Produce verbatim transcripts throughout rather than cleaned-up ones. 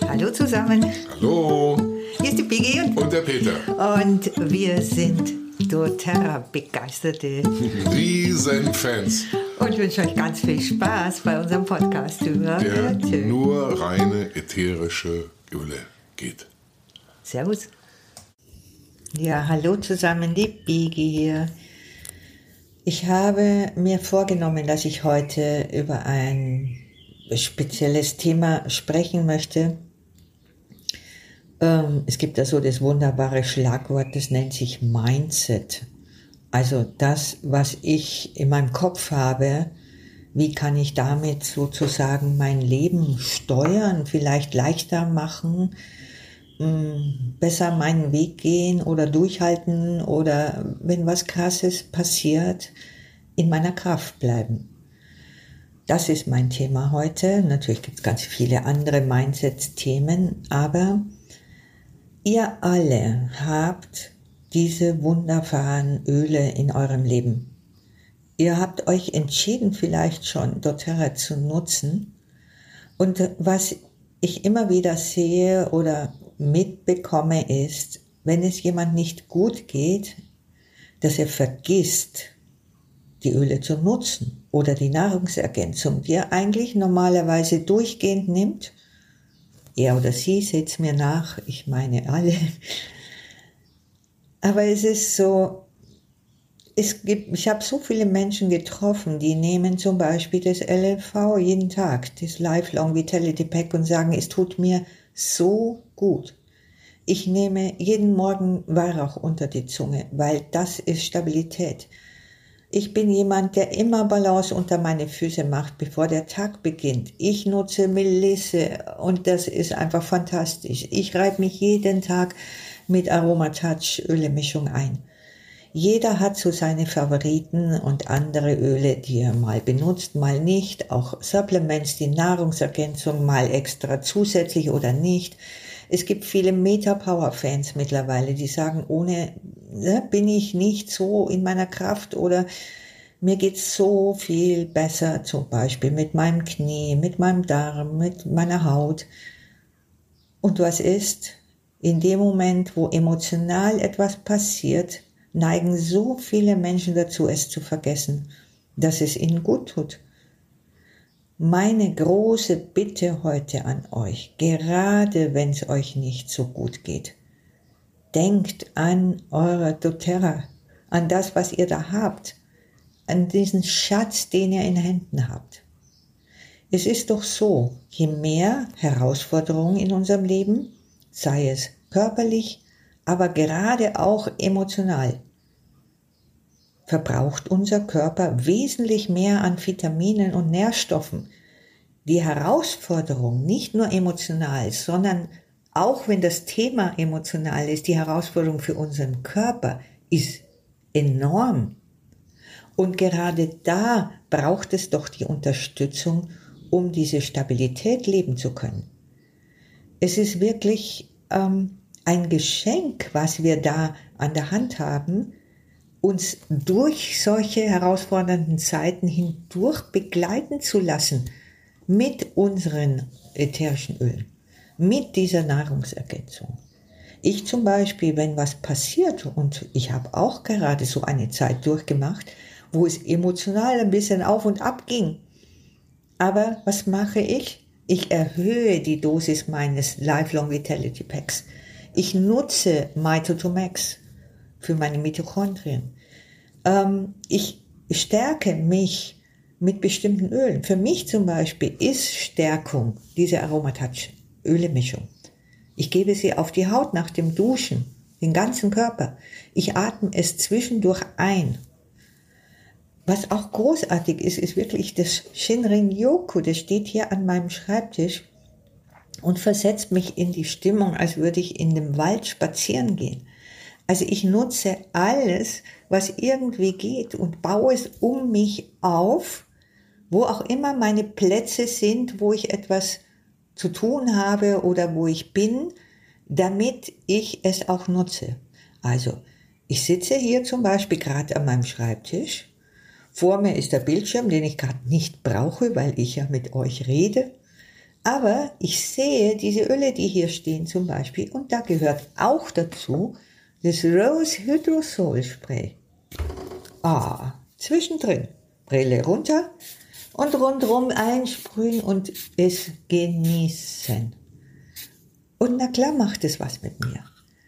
Hallo zusammen. Hallo. Hier ist die Piggy und, und der Peter. Und wir sind doTERRA begeisterte Riesenfans. Und ich wünsche euch ganz viel Spaß bei unserem Podcast über der nur reine ätherische Öle geht. Servus. Ja, hallo zusammen, die Piggy hier. Ich habe mir vorgenommen, dass ich heute über ein spezielles Thema sprechen möchte. Ähm, es gibt da so das wunderbare Schlagwort, das nennt sich Mindset. Also das, was ich in meinem Kopf habe, wie kann ich damit sozusagen mein Leben steuern, vielleicht leichter machen, besser meinen Weg gehen oder durchhalten oder wenn was Krasses passiert, in meiner Kraft bleiben. Das ist mein Thema heute. Natürlich gibt es ganz viele andere Mindset-Themen, aber ihr alle habt diese wunderbaren Öle in eurem Leben. Ihr habt euch entschieden, vielleicht schon doTERRA zu nutzen. Und was ich immer wieder sehe oder mitbekomme ist, wenn es jemand nicht gut geht, dass er vergisst, die Öle zu nutzen oder die Nahrungsergänzung, die er eigentlich normalerweise durchgehend nimmt. Er oder sie, seht's mir nach, ich meine alle. Aber es ist so, es gibt, ich habe so viele Menschen getroffen, die nehmen zum Beispiel das L L V jeden Tag, das Lifelong Vitality Pack und sagen, es tut mir so gut. Ich nehme jeden Morgen Weihrauch unter die Zunge, weil das ist Stabilität. Ich bin jemand, der immer Balance unter meine Füße macht, bevor der Tag beginnt. Ich nutze Melisse und das ist einfach fantastisch. Ich reibe mich jeden Tag mit Aromatouch Ölemischung ein. Jeder hat so seine Favoriten und andere Öle, die er mal benutzt, mal nicht. Auch Supplements, die Nahrungsergänzung, mal extra zusätzlich oder nicht. Es gibt viele Meta-Power-Fans mittlerweile, die sagen, ohne ne, bin ich nicht so in meiner Kraft oder mir geht's so viel besser, zum Beispiel mit meinem Knie, mit meinem Darm, mit meiner Haut. Und was ist? In dem Moment, wo emotional etwas passiert, neigen so viele Menschen dazu, es zu vergessen, dass es ihnen gut tut. Meine große Bitte heute an euch, gerade wenn es euch nicht so gut geht, denkt an eure doTERRA, an das, was ihr da habt, an diesen Schatz, den ihr in Händen habt. Es ist doch so, je mehr Herausforderungen in unserem Leben, sei es körperlich, aber gerade auch emotional, verbraucht unser Körper wesentlich mehr an Vitaminen und Nährstoffen. Die Herausforderung, nicht nur emotional, sondern auch wenn das Thema emotional ist, die Herausforderung für unseren Körper ist enorm. Und gerade da braucht es doch die Unterstützung, um diese Stabilität leben zu können. Es ist wirklich ähm, ein Geschenk, was wir da an der Hand haben, uns durch solche herausfordernden Zeiten hindurch begleiten zu lassen mit unseren ätherischen Ölen, mit dieser Nahrungsergänzung. Ich zum Beispiel, wenn was passiert, und ich habe auch gerade so eine Zeit durchgemacht, wo es emotional ein bisschen auf und ab ging. Aber was mache ich? Ich erhöhe die Dosis meines Lifelong Vitality Packs. Ich nutze Mito to Max für meine Mitochondrien. Ähm, ich stärke mich mit bestimmten Ölen. Für mich zum Beispiel ist Stärkung diese Aromatouch Ölemischung. Ich gebe sie auf die Haut nach dem Duschen, den ganzen Körper. Ich atme es zwischendurch ein. Was auch großartig ist, ist wirklich das Shinrin-yoku. Das steht hier an meinem Schreibtisch und versetzt mich in die Stimmung, als würde ich in dem Wald spazieren gehen. Also ich nutze alles, was irgendwie geht und baue es um mich auf, wo auch immer meine Plätze sind, wo ich etwas zu tun habe oder wo ich bin, damit ich es auch nutze. Also ich sitze hier zum Beispiel gerade an meinem Schreibtisch. Vor mir ist der Bildschirm, den ich gerade nicht brauche, weil ich ja mit euch rede. Aber ich sehe diese Öle, die hier stehen zum Beispiel, und da gehört auch dazu das Rose Hydrosol Spray. Ah, zwischendrin Brille runter und rundherum einsprühen und es genießen. Und na klar macht es was mit mir.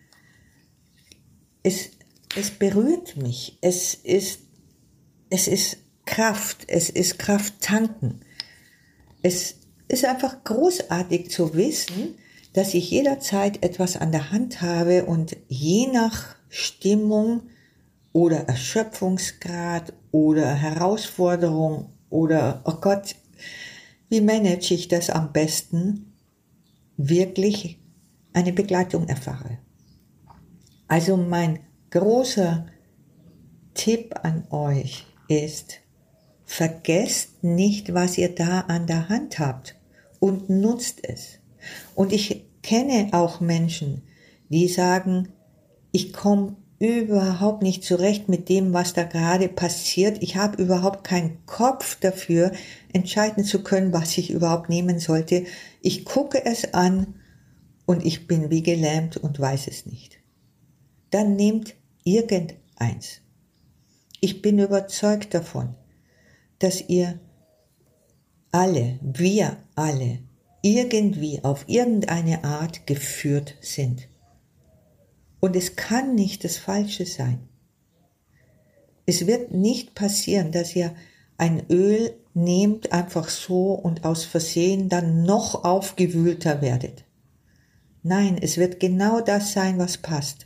Es, es berührt mich. Es ist, es ist Kraft. Es ist Kraft tanken. Es ist einfach großartig zu wissen, dass ich jederzeit etwas an der Hand habe und je nach Stimmung oder Erschöpfungsgrad oder Herausforderung oder, oh Gott, wie manage ich das am besten, wirklich eine Begleitung erfahre. Also mein großer Tipp an euch ist, vergesst nicht, was ihr da an der Hand habt und nutzt es. Und ich kenne auch Menschen, die sagen, ich komme überhaupt nicht zurecht mit dem, was da gerade passiert. Ich habe überhaupt keinen Kopf dafür, entscheiden zu können, was ich überhaupt nehmen sollte. Ich gucke es an und ich bin wie gelähmt und weiß es nicht. Dann nehmt irgendeins. Ich bin überzeugt davon, dass ihr alle, wir alle, irgendwie auf irgendeine Art geführt sind. Und es kann nicht das Falsche sein. Es wird nicht passieren, dass ihr ein Öl nehmt einfach so und aus Versehen dann noch aufgewühlter werdet. Nein, es wird genau das sein, was passt.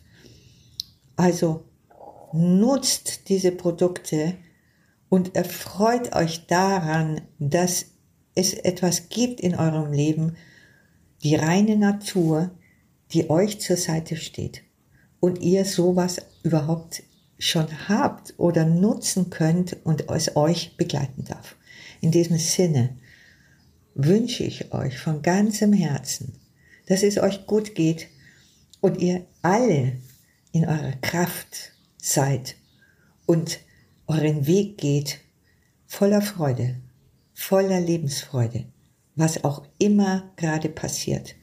Also nutzt diese Produkte und erfreut euch daran, dass es etwas gibt in eurem Leben, die reine Natur, die euch zur Seite steht und ihr sowas überhaupt schon habt oder nutzen könnt und es euch begleiten darf. In diesem Sinne wünsche ich euch von ganzem Herzen, dass es euch gut geht und ihr alle in eurer Kraft seid und euren Weg geht voller Freude, voller Lebensfreude, was auch immer gerade passiert.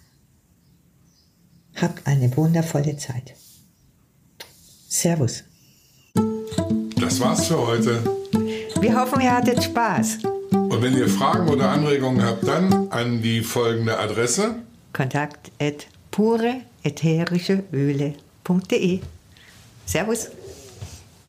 Habt eine wundervolle Zeit. Servus. Das war's für heute. Wir hoffen, ihr hattet Spaß. Und wenn ihr Fragen oder Anregungen habt, dann an die folgende Adresse: kontakt at pure ätherische öle punkt de. Servus.